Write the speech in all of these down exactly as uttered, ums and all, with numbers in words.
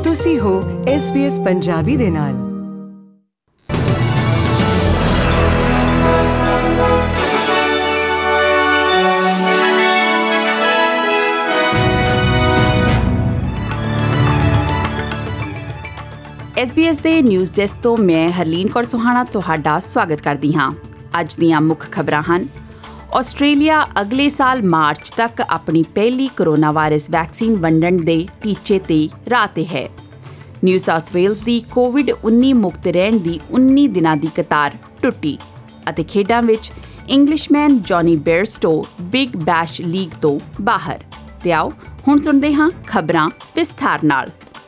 ਤੁਸੀਂ ਹੋ S B S Punjabi ਦੇ ਨਾਲ। ਐਸ ਬੀ ਐਸ ਦੇ ਨਿਊਜ਼ ਡੈਸਕ ਤੋਂ ਮੈਂ ਹਰਲੀਨ ਕੌਰ ਸੁਹਾਣਾ ਤੁਹਾਡਾ ਸਵਾਗਤ ਕਰਦੀ ਹਾਂ। ਅੱਜ ਦੀਆਂ ਮੁੱਖ ਖਬਰਾਂ ਹਨ। ਆਸਟ੍ਰੇਲੀਆ ਅਗਲੇ ਸਾਲ ਮਾਰਚ ਤੱਕ ਆਪਣੀ ਪਹਿਲੀ ਕੋਰੋਨਾ ਵਾਇਰਸ ਵੈਕਸੀਨ ਵੰਡਣ ਦੇ ਟੀਚੇ ਤੇ ਰਾਹ ਤੇ ਹੈ। ਨਿਊ ਸਾਊਥ ਵੇਲਜ਼ ਦੀ ਕੋਵਿਡ ਉੱਨੀ ਮੁਕਤ ਰਹਿਣ ਦੀ ਉੱਨੀ ਦਿਨਾਂ ਦੀ ਕਤਾਰ ਟੁੱਟੀ। ਅਤੇ ਖੇਡਾਂ ਵਿੱਚ Englishman Jonny Bairstow big bash league ਤੋਂ ਬਾਹਰ। ਤੇ ਆਓ ਹੁਣ ਸੁਣਦੇ ਹਾਂ ਖਬਰਾਂ ਵਿਸਥਾਰ ਨਾਲ।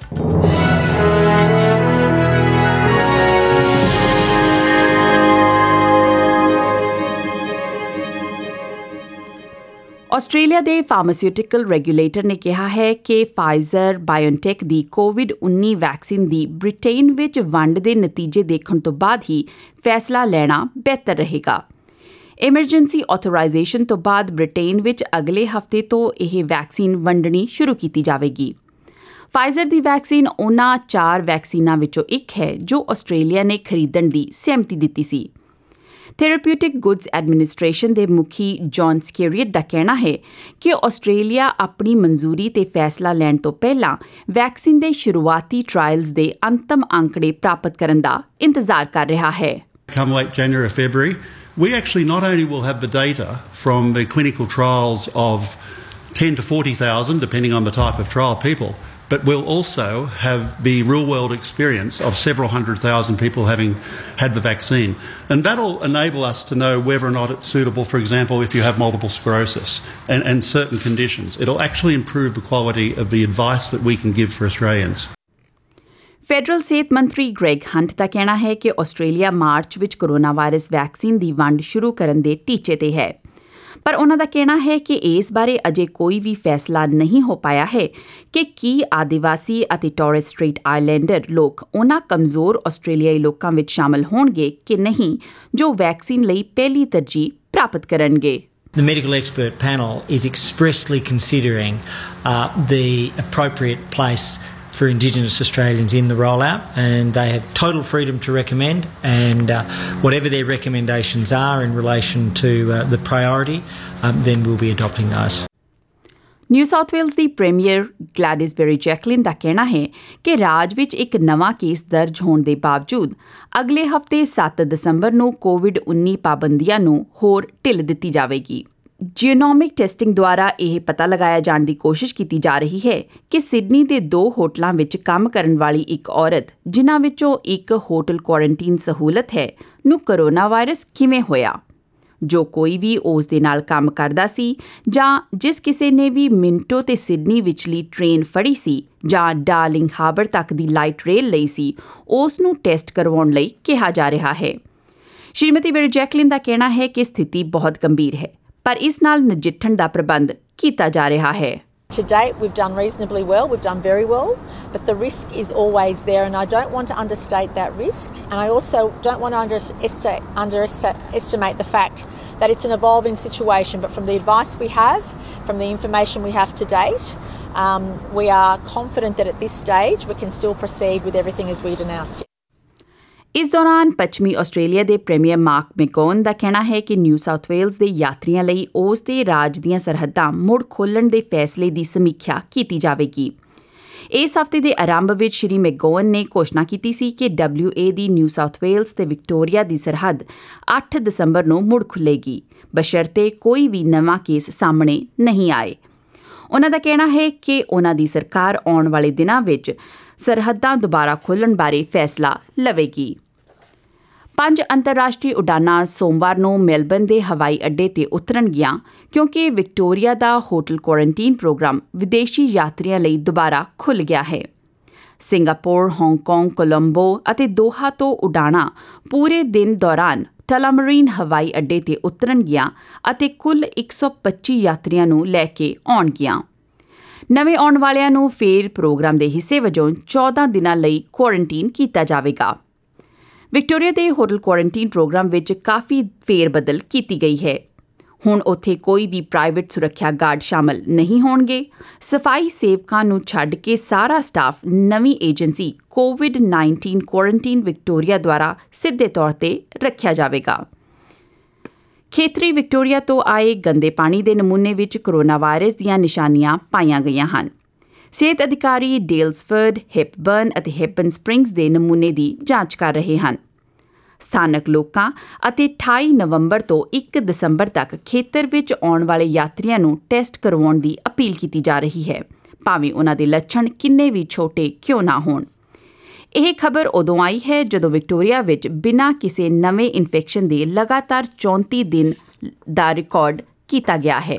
ਆਸਟ੍ਰੇਲੀਆ ਦੇ ਫਾਰਮਾਸਿਊਟੀਕਲ ਰੈਗੂਲੇਟਰ ਨੇ ਕਿਹਾ ਹੈ ਕਿ ਫਾਈਜ਼ਰ ਬਾਇਓਨਟੈਕ ਦੀ ਕੋਵਿਡ ਉੱਨੀ ਵੈਕਸੀਨ ਦੀ ਬ੍ਰਿਟੇਨ ਵਿੱਚ ਵੰਡ ਦੇ ਨਤੀਜੇ ਦੇਖਣ ਤੋਂ ਬਾਅਦ ਹੀ ਫੈਸਲਾ ਲੈਣਾ ਬਿਹਤਰ ਰਹੇਗਾ। ਐਮਰਜੈਂਸੀ ਆਥੋਰਾਈਜ਼ੇਸ਼ਨ ਤੋਂ ਬਾਅਦ ਬ੍ਰਿਟੇਨ ਵਿੱਚ ਅਗਲੇ ਹਫ਼ਤੇ ਤੋਂ ਇਹ ਵੈਕਸੀਨ ਵੰਡਣੀ ਸ਼ੁਰੂ ਕੀਤੀ ਜਾਵੇਗੀ। ਫਾਈਜ਼ਰ ਦੀ ਵੈਕਸੀਨ ਉਹਨਾਂ ਚਾਰ ਵੈਕਸੀਨਾਂ ਵਿੱਚੋਂ ਇੱਕ ਹੈ ਜੋ ਆਸਟ੍ਰੇਲੀਆ ਨੇ ਖਰੀਦਣ ਦੀ ਸਹਿਮਤੀ ਦਿੱਤੀ ਸੀ। ਥੈਰੇਪਿਊਟਿਕ ਗੁੱਡਸ ਐਡਮਿਨਿਸਟ੍ਰੇਸ਼ਨ ਦੇ ਮੁਖੀ ਜੌਨ ਸਕੇਰੀਅਟ ਦਾ ਕਹਿਣਾ ਹੈ ਕਿ ਆਸਟ੍ਰੇਲੀਆ ਆਪਣੀ ਮਨਜ਼ੂਰੀ ਤੇ ਫੈਸਲਾ ਲੈਣ ਤੋਂ ਪਹਿਲਾਂ ਵੈਕਸੀਨ ਦੇ ਸ਼ੁਰੂਆਤੀ ਟ੍ਰਾਇਲਸ ਦੇ ਅੰਤਮ ਅੰਕੜੇ ਪ੍ਰਾਪਤ ਕਰਨ ਦਾ ਇੰਤਜ਼ਾਰ ਕਰ ਰਿਹਾ ਹੈ। Come late January or February, we actually not only will have the data from the clinical trials of ten to forty thousand, depending on the type of trial people, but we'll also have the real-world experience of several hundred thousand people having had the vaccine. And that'll enable us to know whether or not it's suitable, for example, if you have multiple sclerosis and, and certain conditions. It'll actually improve the quality of the advice that we can give for Australians. Federal ਸਿਹਤ ਮੰਤਰੀ Greg Hunt ਦਾ ਕਹਿਣਾ ਹੈ ਕਿ Australia March ਵਿੱਚ corona virus vaccine ਦੀ ਵੰਡ ਸ਼ੁਰੂ ਕਰਨ ਦੇ ਟੀਚੇ ਤੇ ਹੈ। ਪਰ ਉਹਨਾਂ ਦਾ ਕਹਿਣਾ ਹੈ ਕਿ ਇਸ ਬਾਰੇ ਅਜੇ ਕੋਈ ਵੀ ਫੈਸਲਾ ਨਹੀਂ ਹੋ ਪਾਇਆ ਹੈ ਕਿ ਕੀ ਆਦਿਵਾਸੀ ਅਤੇ ਟੋਰਸ ਸਟ੍ਰੇਟ ਆਈਲੈਂਡਰ ਲੋਕ ਉਹਨਾਂ ਕਮਜ਼ੋਰ ਆਸਟ੍ਰੇਲੀਆਈ ਲੋਕਾਂ ਵਿੱਚ ਸ਼ਾਮਲ ਹੋਣਗੇ ਕਿ ਨਹੀਂ ਜੋ ਵੈਕਸੀਨ ਲਈ ਪਹਿਲੀ ਤਰਜੀਹ ਪ੍ਰਾਪਤ ਕਰਨਗੇ। The medical expert panel is expressly considering uh, the appropriate place for Indigenous Australians in the rollout, and they have total freedom to recommend, and uh, whatever their recommendations are in relation to uh, the priority, um, then we'll be adopting those. New South Wales ਦੀ premier Gladys Berejiklian ਦਾ ਕਹਿਣਾ ਹੈ ਕਿ ਰਾਜ ਵਿੱਚ ਇੱਕ ਨਵਾਂ case ਦਰਜ ਹੋਣ ਦੇ ਬਾਵਜੂਦ ਅਗਲੇ ਹਫ਼ਤੇ ਸੱਤ ਦਸੰਬਰ ਨੂੰ ਕੋਵਿਡ ਉੱਨੀ ਪਾਬੰਦੀਆਂ ਨੂੰ ਹੋਰ ਢਿੱਲ ਦਿੱਤੀ ਜਾਵੇਗੀ। ਜੀਨੋਮਿਕ ਟੈਸਟਿੰਗ ਦੁਆਰਾ ਇਹ ਪਤਾ ਲਗਾਇਆ ਜਾਣ ਦੀ ਕੋਸ਼ਿਸ਼ ਕੀਤੀ ਜਾ ਰਹੀ ਹੈ ਕਿ ਸਿਡਨੀ ਦੇ ਦੋ ਹੋਟਲਾਂ ਵਿੱਚ ਕੰਮ ਕਰਨ ਵਾਲੀ ਇੱਕ ਔਰਤ, ਜਿਨ੍ਹਾਂ ਵਿੱਚੋਂ ਇੱਕ ਹੋਟਲ ਕੁਆਰੰਟੀਨ ਸਹੂਲਤ ਹੈ, ਨੂੰ ਕੋਰੋਨਾ ਵਾਇਰਸ ਕਿਵੇਂ ਹੋਇਆ। ਜੋ ਕੋਈ ਵੀ ਉਸ ਦੇ ਨਾਲ ਕੰਮ ਕਰਦਾ ਸੀ ਜਾਂ ਜਿਸ ਕਿਸੇ ਨੇ ਵੀ ਮਿੰਟੋ ਤੇ ਸਿਡਨੀ ਵਿਚਲੀ ਟ੍ਰੇਨ ਫੜੀ ਸੀ ਜਾਂ ਡਾਰਲਿੰਗ ਹਾਰਬਰ ਤੱਕ ਦੀ ਲਾਈਟ ਰੇਲ ਲਈ ਸੀ, ਉਸ ਨੂੰ ਟੈਸਟ ਕਰਵਾਉਣ ਲਈ ਕਿਹਾ ਜਾ ਰਿਹਾ ਹੈ। ਸ਼੍ਰੀਮਤੀ ਬੈਰੀਜੈਕਲਿਨ ਦਾ ਕਹਿਣਾ ਹੈ ਕਿ ਸਥਿਤੀ ਬਹੁਤ ਗੰਭੀਰ ਹੈ, ਪਰ ਇਸ ਨਾਲ ਨਜਿੱਠਣ ਦਾ ਪ੍ਰਬੰਧ ਕੀਤਾ ਜਾ ਰਿਹਾ ਹੈ। To date, we've done reasonably well. We've done very well, but the risk is always there, and I don't want to understate that risk. And I also don't want to underestimate, underestimate the fact that it's an evolving situation. But from the advice we have, from the information we have to date, um, we are confident that at this stage we can still proceed with everything as we'd announced. ਇਸ ਦੌਰਾਨ ਪੱਛਮੀ Australia ਦੇ premier mark ਮੈਗੋਨ ਦਾ ਕਹਿਣਾ ਹੈ ਕਿ new South Wales ਦੇ ਯਾਤਰੀਆਂ ਲਈ ਉਸ ਦੇ ਰਾਜ ਦੀਆਂ ਸਰਹੱਦਾਂ ਮੁੜ ਖੋਲ੍ਹਣ ਦੇ ਫੈਸਲੇ ਦੀ ਸਮੀਖਿਆ ਕੀਤੀ ਜਾਵੇਗੀ। ਇਸ ਹਫ਼ਤੇ ਦੇ ਆਰੰਭ ਵਿੱਚ ਸ਼੍ਰੀ ਮੈਗੋਨ ਨੇ ਘੋਸ਼ਣਾ ਕੀਤੀ ਸੀ ਕਿ ਡਬਲਿਊ ਏ ਦੀ ਨਿਊ ਸਾਊਥ ਵੇਲਜ਼ ਤੇ ਵਿਕਟੋਰੀਆ ਦੀ ਸਰਹੱਦ ਅੱਠ ਦਸੰਬਰ ਨੂੰ ਮੁੜ ਖੁੱਲ੍ਹੇਗੀ, ਬਸ਼ਰਤੇ ਕੋਈ ਵੀ ਨਵਾਂ ਕੇਸ ਸਾਹਮਣੇ ਨਹੀਂ ਆਏ। ਉਹਨਾਂ ਦਾ ਕਹਿਣਾ ਹੈ ਕਿ ਉਹਨਾਂ ਦੀ ਸਰਕਾਰ ਆਉਣ ਵਾਲੇ ਦਿਨਾਂ ਵਿੱਚ ਸਰਹੱਦਾਂ ਦੁਬਾਰਾ ਖੋਲ੍ਹਣ ਬਾਰੇ ਫੈਸਲਾ ਲਵੇਗੀ। ਪੰਜ ਅੰਤਰਰਾਸ਼ਟਰੀ ਉਡਾਨਾਂ ਸੋਮਵਾਰ ਨੂੰ ਮੈਲਬਰਨ ਦੇ ਹਵਾਈ ਅੱਡੇ ਤੇ ਉਤਰਨਗੀਆਂ ਕਿਉਂਕਿ ਵਿਕਟੋਰੀਆ ਦਾ ਹੋਟਲ ਕੁਆਰੰਟੀਨ ਪ੍ਰੋਗਰਾਮ ਵਿਦੇਸ਼ੀ ਯਾਤਰੀਆਂ ਲਈ ਦੁਬਾਰਾ ਖੁੱਲ੍ਹ ਗਿਆ ਹੈ। ਸਿੰਗਾਪੁਰ, ਹਾਂਗਕਾਂਗ, ਕੋਲੰਬੋ ਅਤੇ ਦੋਹਾ ਤੋਂ ਉਡਾਣਾਂ ਪੂਰੇ ਦਿਨ ਦੌਰਾਨ ਟਲਾਮਰੀਨ ਹਵਾਈ ਅੱਡੇ ਤੇ ਉਤਰਨਗੀਆਂ ਅਤੇ ਕੁੱਲ ਇੱਕ ਸੌ ਪੱਚੀ ਯਾਤਰੀਆਂ ਨੂੰ ਲੈ ਕੇ ਆਉਣਗੀਆਂ। ਨਵੇਂ ਆਉਣ ਵਾਲਿਆਂ ਨੂੰ ਫੇਰ ਪ੍ਰੋਗਰਾਮ ਦੇ ਹਿੱਸੇ ਵਜੋਂ ਚੌਦਾਂ ਦਿਨਾਂ ਲਈ ਕੁਆਰੰਟੀਨ ਕੀਤਾ ਜਾਵੇਗਾ। ਵਿਕਟੋਰੀਆ ਦੇ ਹੋਟਲ ਕੁਆਰੰਟੀਨ ਪ੍ਰੋਗਰਾਮ ਵਿੱਚ ਕਾਫੀ ਫੇਰ ਬਦਲ ਕੀਤੀ ਗਈ ਹੈ। ਹੁਣ ਉੱਥੇ ਕੋਈ ਵੀ ਪ੍ਰਾਈਵੇਟ ਸੁਰੱਖਿਆ ਗਾਰਡ ਸ਼ਾਮਲ ਨਹੀਂ ਹੋਣਗੇ। ਸਫਾਈ ਸੇਵਕਾਂ ਨੂੰ ਛੱਡ ਕੇ ਸਾਰਾ ਸਟਾਫ ਨਵੀਂ agency Covid nineteen quarantine Victoria ਦੁਆਰਾ ਸਿੱਧੇ ਤੌਰ ਤੇ ਰੱਖਿਆ ਜਾਵੇਗਾ। ਖੇਤਰੀ ਵਿਕਟੋਰੀਆ ਤੋਂ ਆਏ ਗੰਦੇ ਪਾਣੀ ਦੇ ਨਮੂਨੇ ਵਿੱਚ ਕੋਰੋਨਾ ਵਾਇਰਸ ਦੀਆਂ ਨਿਸ਼ਾਨੀਆਂ ਪਾਈਆਂ ਗਈਆਂ ਹਨ। ਸਿਹਤ ਅਧਿਕਾਰੀ ਡੇਲਸਫਰਡ, ਹਿਪਬਰਨ ਅਤੇ ਹਿਪਨ ਸਪ੍ਰਿੰਗਸ ਦੇ ਨਮੂਨੇ ਦੀ ਜਾਂਚ ਕਰ ਰਹੇ ਹਨ। ਸਥਾਨਕ ਲੋਕਾਂ ਅਤੇ ਅਠਾਈ ਨਵੰਬਰ ਤੋਂ ਇੱਕ ਦਸੰਬਰ ਤੱਕ ਖੇਤਰ ਵਿੱਚ ਆਉਣ ਵਾਲੇ ਯਾਤਰੀਆਂ ਨੂੰ ਟੈਸਟ ਕਰਵਾਉਣ ਦੀ ਅਪੀਲ ਕੀਤੀ ਜਾ ਰਹੀ ਹੈ, ਭਾਵੇਂ ਉਨ੍ਹਾਂ ਦੇ ਲੱਛਣ ਕਿੰਨੇ ਵੀ ਛੋਟੇ ਕਿਉਂ ਨਾ ਹੋਣ। ਇਹ ਖਬਰ ਉਦੋਂ ਆਈ ਹੈ ਜਦੋਂ ਵਿਕਟੋਰੀਆ ਵਿੱਚ ਬਿਨਾਂ ਕਿਸੇ ਨਵੇਂ ਇਨਫੈਕਸ਼ਨ ਦੇ ਲਗਾਤਾਰ ਚੌਂਤੀ ਦਿਨ ਦਾ ਰਿਕਾਰਡ ਕੀਤਾ ਗਿਆ ਹੈ।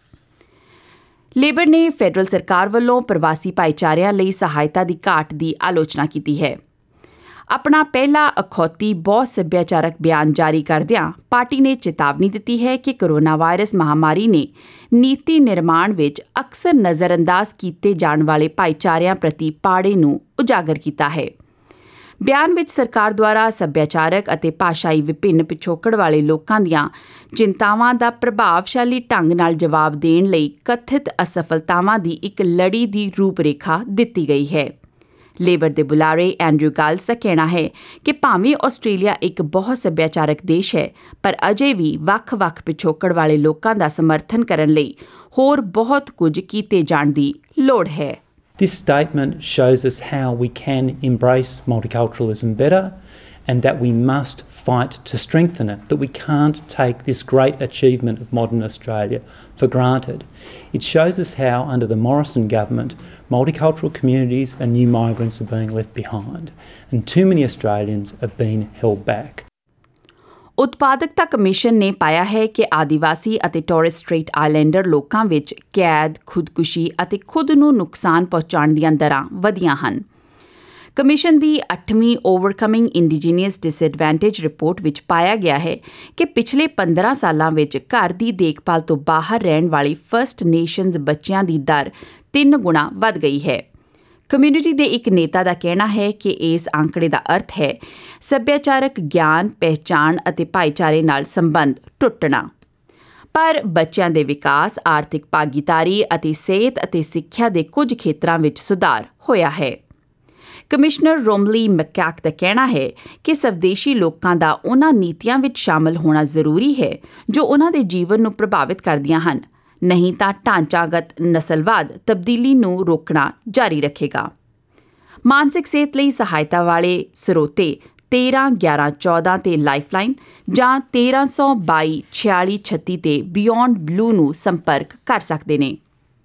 ਲੇਬਰ ਨੇ ਫੈਡਰਲ ਸਰਕਾਰ ਵੱਲੋਂ ਪ੍ਰਵਾਸੀ ਭਾਈਚਾਰਿਆਂ ਲਈ ਸਹਾਇਤਾ ਦੀ ਘਾਟ ਦੀ ਆਲੋਚਨਾ ਕੀਤੀ ਹੈ। ਆਪਣਾ ਪਹਿਲਾ ਅਖੌਤੀ ਬਹੁਤ ਸੱਭਿਆਚਾਰਕ ਬਿਆਨ ਜਾਰੀ ਕਰਦਿਆਂ ਪਾਰਟੀ ਨੇ ਚੇਤਾਵਨੀ ਦਿੱਤੀ ਹੈ ਕਿ ਕੋਰੋਨਾ ਵਾਇਰਸ ਮਹਾਮਾਰੀ ਨੇ ਨੀਤੀ ਨਿਰਮਾਣ ਵਿੱਚ ਅਕਸਰ ਨਜ਼ਰਅੰਦਾਜ਼ ਕੀਤੇ ਜਾਣ ਵਾਲੇ ਭਾਈਚਾਰਿਆਂ ਪ੍ਰਤੀ ਪਾੜੇ ਨੂੰ ਉਜਾਗਰ ਕੀਤਾ ਹੈ। ਬਿਆਨ ਵਿੱਚ ਸਰਕਾਰ ਦੁਆਰਾ ਸੱਭਿਆਚਾਰਕ ਅਤੇ ਭਾਸ਼ਾਈ ਵਿਭਿੰਨ ਪਿਛੋਕੜ ਵਾਲੇ ਲੋਕਾਂ ਦੀਆਂ ਚਿੰਤਾਵਾਂ ਦਾ ਪ੍ਰਭਾਵਸ਼ਾਲੀ ਢੰਗ ਨਾਲ ਜਵਾਬ ਦੇਣ ਲਈ ਕਥਿਤ ਅਸਫਲਤਾਵਾਂ ਦੀ ਇੱਕ ਲੜੀ ਦੀ ਰੂਪਰੇਖਾ ਦਿੱਤੀ ਗਈ ਹੈ। ਲੇਬਰ ਦੇ ਬੁਲਾਰੇ ਐਂਡਰੂ ਗਾਲਸ ਦਾ ਕਹਿਣਾ ਹੈ ਕਿ ਭਾਵੇਂ ਆਸਟ੍ਰੇਲੀਆ ਇੱਕ ਬਹੁਤ ਸੱਭਿਆਚਾਰਕ ਦੇਸ਼ ਹੈ, ਪਰ ਅਜੇ ਵੀ ਵੱਖ-ਵੱਖ ਪਿਛੋਕੜ ਵਾਲੇ ਲੋਕਾਂ ਦਾ ਸਮਰਥਨ ਕਰਨ ਲਈ ਹੋਰ ਬਹੁਤ ਕੁਝ ਕੀਤੇ ਜਾਣ ਦੀ ਲੋੜ ਹੈ। This statement shows us how we can embrace multiculturalism better and that we must fight to strengthen it, that we can't take this great achievement of modern Australia for granted. It shows us how, under the Morrison government, multicultural communities and new migrants are being left behind, and too many Australians are being held back. ਉਤਪਾਦਕਤਾ commission ਨੇ ਪਾਇਆ ਹੈ ਕਿ ਆਦੀਵਾਸੀ ਅਤੇ Torres straight islander ਲੋਕਾਂ ਵਿੱਚ ਕੈਦ, ਖੁਦਕੁਸ਼ੀ ਅਤੇ ਖੁਦ ਨੂੰ ਨੁਕਸਾਨ ਪਹੁੰਚਾਉਣ ਦੀਆਂ ਦਰਾਂ ਵਧੀਆਂ ਹਨ। ਕਮਿਸ਼ਨ ਦੀ ਅੱਠਵੀਂ ਓਵਰਕਮਿੰਗ ਇੰਡੀਜੀਨੀਅਸ ਡਿਸਐਡਵਾਂਟੇਜ ਰਿਪੋਰਟ ਵਿੱਚ ਪਾਇਆ ਗਿਆ ਹੈ ਕਿ ਪਿਛਲੇ ਪੰਦਰਾਂ ਸਾਲਾਂ ਵਿੱਚ ਘਰ ਦੀ ਦੇਖਭਾਲ ਤੋਂ ਬਾਹਰ ਰਹਿਣ ਵਾਲੀ ਫਸਟ ਨੇਸ਼ਨਜ਼ ਬੱਚਿਆਂ ਦੀ ਦਰ ਤਿੰਨ ਗੁਣਾ ਵੱਧ ਗਈ ਹੈ। ਕਮਿਊਨਿਟੀ ਦੇ ਇੱਕ ਨੇਤਾ ਦਾ ਕਹਿਣਾ ਹੈ ਕਿ ਇਸ ਅੰਕੜੇ ਦਾ ਅਰਥ ਹੈ ਸੱਭਿਆਚਾਰਕ ਗਿਆਨ, ਪਹਿਚਾਣ ਅਤੇ ਭਾਈਚਾਰੇ ਨਾਲ ਸੰਬੰਧ ਟੁੱਟਣਾ। ਪਰ ਬੱਚਿਆਂ ਦੇ ਵਿਕਾਸ, ਆਰਥਿਕ ਭਾਗੀਦਾਰੀ ਅਤੇ ਸਿਹਤ ਅਤੇ ਸਿੱਖਿਆ ਦੇ ਕੁਝ ਖੇਤਰਾਂ ਵਿੱਚ ਸੁਧਾਰ ਹੋਇਆ ਹੈ। ਕਮਿਸ਼ਨਰ ਰੋਮਲੀ ਮੈਕੈਕ ਦਾ ਕਹਿਣਾ ਹੈ ਕਿ ਸਵਦੇਸ਼ੀ ਲੋਕਾਂ ਦਾ ਉਹਨਾਂ ਨੀਤੀਆਂ ਵਿੱਚ ਸ਼ਾਮਲ ਹੋਣਾ ਜ਼ਰੂਰੀ ਹੈ ਜੋ ਉਹਨਾਂ ਦੇ ਜੀਵਨ ਨੂੰ ਪ੍ਰਭਾਵਿਤ ਕਰਦੀਆਂ ਹਨ, ਨਹੀਂ ਤਾਂ ਢਾਂਚਾਗਤ ਨਸਲਵਾਦ ਤਬਦੀਲੀ ਨੂੰ ਰੋਕਣਾ ਜਾਰੀ ਰੱਖੇਗਾ। ਮਾਨਸਿਕ ਸਿਹਤ ਲਈ ਸਹਾਇਤਾ ਵਾਲੇ ਸਰੋਤੇ ਤੇਰਾਂ ਗਿਆਰਾਂ ਚੌਦਾਂ ਤੇ ਲਾਈਫਲਾਈਨ ਜਾਂ ਤੇਰਾਂ ਸੌ ਬਾਈ ਛਿਆਲੀ ਛੱਤੀ ਤੇ ਬਿਯੋਂਡ ਬਲੂ ਨੂੰ ਸੰਪਰਕ ਕਰ ਸਕਦੇ ਨੇ।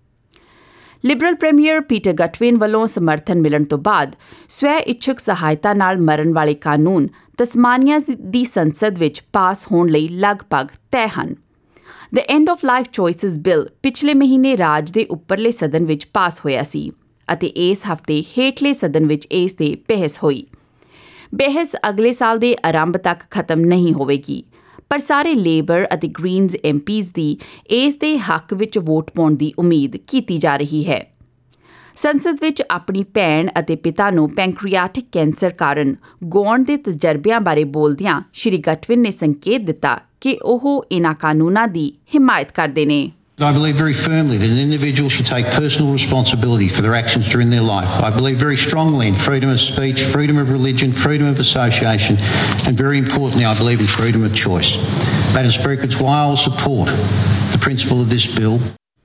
ਲਿਬਰਲ ਪ੍ਰੀਮੀਅਰ ਪੀਟਰ ਗਟਵਿਨ ਵੱਲੋਂ ਸਮਰਥਨ ਮਿਲਣ ਤੋਂ ਬਾਅਦ ਸਵੈ ਇੱਛੁਕ ਸਹਾਇਤਾ ਨਾਲ ਮਰਨ ਵਾਲੇ ਕਾਨੂੰਨ ਤਸਮਾਨੀਆ ਦੀ ਸੰਸਦ ਵਿੱਚ ਪਾਸ ਹੋਣ ਲਈ ਲਗਭਗ ਤੈਅ ਹਨ। The End of Life Choices bill ਪਿਛਲੇ ਮਹੀਨੇ ਰਾਜ ਦੇ ਉੱਪਰਲੇ ਸਦਨ ਵਿੱਚ ਪਾਸ ਹੋਇਆ ਸੀ ਅਤੇ ਇਸ ਹਫ਼ਤੇ ਹੇਠਲੇ ਸਦਨ ਵਿੱਚ ਇਸ ਤੇ ਬਹਿਸ ਹੋਈ। ਬਹਿਸ ਅਗਲੇ ਸਾਲ ਦੇ ਆਰੰਭ ਤੱਕ ਖਤਮ ਨਹੀਂ ਹੋਵੇਗੀ, ਪਰ ਸਾਰੇ ਲੇਬਰ ਅਤੇ ਗ੍ਰੀਨਜ਼ ਐਮ ਪੀਜ਼ ਦੀ ਇਸ ਦੇ ਹੱਕ ਵਿੱਚ ਵੋਟ ਪਾਉਣ ਦੀ ਉਮੀਦ ਕੀਤੀ ਜਾ ਰਹੀ ਹੈ। ਸੰਸਦ ਵਿੱਚ ਆਪਣੀ ਭੈਣ ਅਤੇ ਪਿਤਾ ਨੂੰ ਪੈਂਕਰੀਆਟਿਕ ਕੈਂਸਰ ਕਾਰਨ ਗੁਆਉਣ ਦੇ ਤਜਰਬਿਆਂ ਬਾਰੇ ਬੋਲਦਿਆਂ ਸ਼੍ਰੀ ਗਟਵਿਨ ਨੇ ਸੰਕੇਤ ਦਿੱਤਾ ਕਿ ਉਹ ਇਨ੍ਹਾਂ ਕਾਨੂੰਨਾਂ ਦੀ ਹਿਮਾਇਤ ਕਰਦੇ ਨੇ। I believe very firmly that an individual should take personal responsibility for their actions during their life. I believe very strongly in freedom of speech, freedom of religion, freedom of association, and very importantly, I believe in freedom of choice. Madam Speaker, it's why I will support the principle of this bill.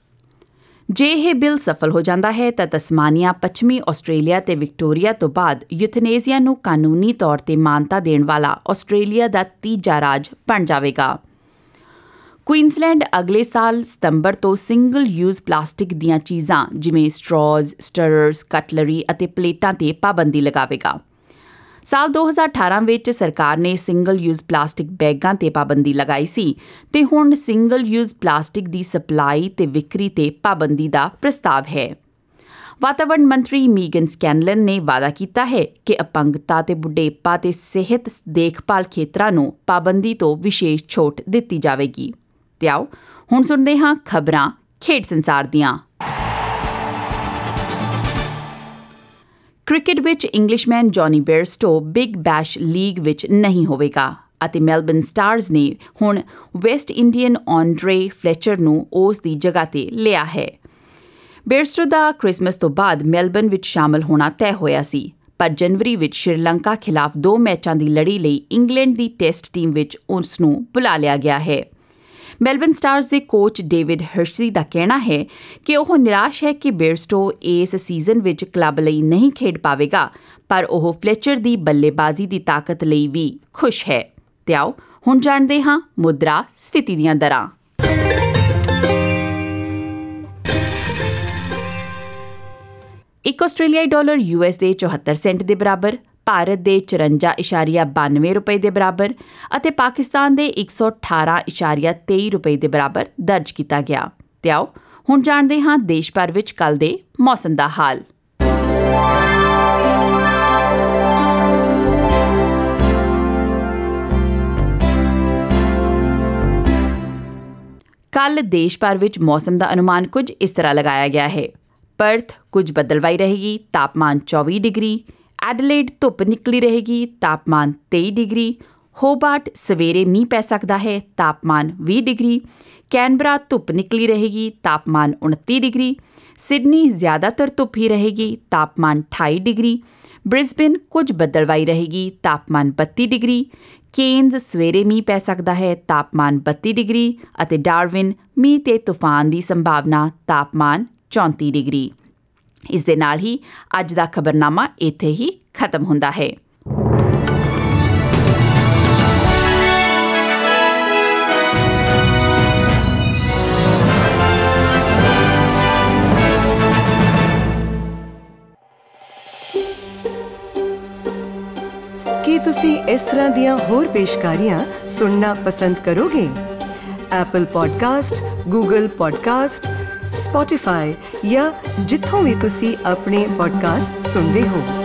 ਜੇ ਇਹ bill ਸਫਲ ਹੋ ਜਾਂਦਾ ਹੈ ਤਾਂ Tasmania ਪੱਛਮੀ Australia ਤੇ Victoria ਤੋਂ ਬਾਅਦ ਯੂਥਨੇਜ਼ੀਆ ਨੂੰ ਕਾਨੂੰਨੀ ਤੌਰ ਤੇ ਮਾਨਤਾ ਦੇਣ ਵਾਲਾ ਆਸਟ੍ਰੇਲੀਆ ਦਾ ਤੀਜਾ ਰਾਜ ਬਣ ਜਾਵੇਗਾ। ਕੁਈਨਜ਼ਲੈਂਡ ਅਗਲੇ ਸਾਲ ਸਤੰਬਰ ਤੋਂ ਸਿੰਗਲ ਯੂਜ਼ ਪਲਾਸਟਿਕ ਦੀਆਂ ਚੀਜ਼ਾਂ ਜਿਵੇਂ ਸਟ੍ਰੋਜ਼, ਸਟਰਰਸ, ਕਟਲਰੀ ਅਤੇ ਪਲੇਟਾਂ ਤੇ ਪਾਬੰਦੀ ਲਗਾਵੇਗਾ। ਸਾਲ ਦੋ ਹਜ਼ਾਰ ਅਠਾਰਾਂ ਵਿੱਚ ਸਰਕਾਰ ਨੇ ਸਿੰਗਲ ਯੂਜ਼ ਪਲਾਸਟਿਕ ਬੈਗਾਂ ਤੇ ਪਾਬੰਦੀ ਲਗਾਈ ਸੀ ਤੇ ਹੁਣ ਸਿੰਗਲ ਯੂਜ਼ ਪਲਾਸਟਿਕ ਦੀ ਸਪਲਾਈ ਤੇ ਵਿਕਰੀ ਤੇ ਪਾਬੰਦੀ ਦਾ ਪ੍ਰਸਤਾਵ ਹੈ। ਵਾਤਾਵਰਣ ਮੰਤਰੀ ਮੀਗਨ ਸਕੈਨਲਨ ਨੇ ਵਾਅਦਾ ਕੀਤਾ ਹੈ ਕਿ ਅਪੰਗਤਾ ਤੇ ਬੁਢੇਪਾ ਤੇ ਸਿਹਤ ਦੇਖਭਾਲ ਖੇਤਰਾਂ ਨੂੰ ਪਾਬੰਦੀ ਤੋਂ ਵਿਸ਼ੇਸ਼ ਛੋਟ ਦਿੱਤੀ ਜਾਵੇਗੀ। ਤੇ ਆਓ ਹੁਣ ਸੁਣਦੇ ਹਾਂ ਖਬਰਾਂ ਖੇਡ ਸੰਸਾਰ ਦੀਆਂ। ਕ੍ਰਿਕਟ ਵਿੱਚ Englishman Jonny Bairstow big bash league ਵਿੱਚ ਨਹੀਂ ਹੋਵੇਗਾ ਅਤੇ ਮੈਲਬਨ ਸਟਾਰਜ਼ ਨੇ ਹੁਣ ਵੈਸਟ ਇੰਡੀਅਨ ਆਂਡਰੇ ਫਲੈਚਰ ਨੂੰ ਉਸ ਦੀ ਜਗ੍ਹਾ ਤੇ ਲਿਆ ਹੈ। ਬੇਅਰਸਟੋ ਦਾ ਕ੍ਰਿਸਮਸ ਤੋਂ ਬਾਅਦ ਮੈਲਬਨ ਵਿੱਚ ਸ਼ਾਮਲ ਹੋਣਾ ਤੈਅ ਹੋਇਆ ਸੀ, ਪਰ ਜਨਵਰੀ ਵਿੱਚ ਸ਼੍ਰੀਲੰਕਾ ਖਿਲਾਫ ਦੋ ਮੈਚਾਂ ਦੀ ਲੜੀ ਲਈ ਇੰਗਲੈਂਡ ਦੀ ਟੈਸਟ ਟੀਮ ਵਿੱਚ ਉਸ ਨੂੰ ਬੁਲਾ ਲਿਆ ਗਿਆ ਹੈ। ਮੈਲਬਨ ਸਟਾਰਜ਼ ਦੇ ਕੋਚ ਡੇਵਿਡ ਹਰਸ਼ੀ ਦਾ ਕਹਿਣਾ ਹੈ ਕਿ ਉਹ ਨਿਰਾਸ਼ ਹੈ ਕਿ ਬੇਅਰਸਟੋ ਇਸ ਸੀਜ਼ਨ ਵਿੱਚ ਕਲੱਬ ਲਈ ਨਹੀਂ ਖੇਡ ਪਾਵੇਗਾ, ਪਰ ਉਹ ਫਲੈਚਰ ਦੀ ਬੱਲੇਬਾਜ਼ੀ ਦੀ ਤਾਕਤ ਲਈ ਵੀ ਖੁਸ਼ ਹੈ। ਤੇ ਆਓ ਹੁਣ ਜਾਣਦੇ ਹਾਂ ਮੁਦਰਾ ਸਫੀਤੀ ਦੀਆਂ ਦਰਾਂ। ਇੱਕ ਆਸਟ੍ਰੇਲੀਆਈ ਡਾਲਰ ਯੂ ਐਸ ਦੇ ਚੌਹੱਤਰ ਸੈਂਟ ਦੇ ਬਰਾਬਰ, ਭਾਰਤ ਦੇ ਚੁਰੰਜਾ ਇਸ਼ਾਰੀਆ ਬਾਨਵੇਂ ਰੁਪਏ ਦੇ ਬਰਾਬਰ ਅਤੇ ਪਾਕਿਸਤਾਨ ਦੇ ਇੱਕ ਸੌ ਅਠਾਰਾਂ ਇਸ਼ਾਰੀਆ ਤੇਈ ਰੁਪਏ ਦੇ ਬਰਾਬਰ ਦਰਜ ਕੀਤਾ ਗਿਆ। ਤੇ ਆਓ ਹੁਣ ਜਾਣਦੇ ਹਾਂ ਦੇਸ਼ ਭਰ ਵਿੱਚ ਕੱਲ੍ਹ ਦੇ ਮੌਸਮ ਦਾ ਹਾਲ। ਕੱਲ੍ਹ ਦੇਸ਼ ਭਰ ਵਿੱਚ ਮੌਸਮ ਦਾ ਅਨੁਮਾਨ ਕੁਝ ਇਸ ਤਰ੍ਹਾਂ ਲਗਾਇਆ ਗਿਆ ਹੈ। ਪਰਥ ਕੁਝ ਬੱਦਲਵਾਈ ਰਹੇਗੀ, ਤਾਪਮਾਨ ਚੌਵੀ ਡਿਗਰੀ। ਐਡਲੇਡ ਧੁੱਪ ਨਿਕਲੀ ਰਹੇਗੀ, ਤਾਪਮਾਨ ਤੇਈ ਡਿਗਰੀ। ਹੋਬਾਰਟ ਸਵੇਰੇ ਮੀਂਹ ਪੈ ਸਕਦਾ ਹੈ, ਤਾਪਮਾਨ ਵੀਹ ਡਿਗਰੀ। ਕੈਨਬਰਾ ਧੁੱਪ ਨਿਕਲੀ ਰਹੇਗੀ, ਤਾਪਮਾਨ ਉਨੱਤੀ ਡਿਗਰੀ। ਸਿਡਨੀ ਜ਼ਿਆਦਾਤਰ ਧੁੱਪ ਹੀ ਰਹੇਗੀ, ਤਾਪਮਾਨ ਅਠਾਈ ਡਿਗਰੀ। ਬ੍ਰਿਸਬੇਨ ਕੁਝ ਬੱਦਲਵਾਈ ਰਹੇਗੀ, ਤਾਪਮਾਨ ਬੱਤੀ ਡਿਗਰੀ। ਕੇਨਜ਼ ਸਵੇਰੇ ਮੀਂਹ ਪੈ ਸਕਦਾ ਹੈ, ਤਾਪਮਾਨ ਬੱਤੀ ਡਿਗਰੀ ਅਤੇ ਡਾਰਵਿਨ ਮੀਂਹ ਤੇ ਤੂਫਾਨ ਦੀ ਸੰਭਾਵਨਾ, ਤਾਪਮਾਨ ਚੌਂਤੀ ਡਿਗਰੀ। ਇਸ ਦੇ ਨਾਲ ਹੀ ਅੱਜ ਦਾ ਖਬਰਨਾਮਾ ਇੱਥੇ ਹੀ ਖਤਮ ਹੁੰਦਾ ਹੈ। ਕੀ ਤੁਸੀਂ ਇਸ ਤਰ੍ਹਾਂ ਦੀਆਂ ਹੋਰ ਪੇਸ਼ਕਾਰੀਆਂ ਸੁਣਨਾ ਪਸੰਦ ਕਰੋਗੇ? Apple podcast, Google podcast, Spotify ਜਾਂ ਜਿੱਥੋਂ ਵੀ ਤੁਸੀਂ ਆਪਣੇ ਪੋਡਕਾਸਟ ਸੁਣਦੇ ਹੋ।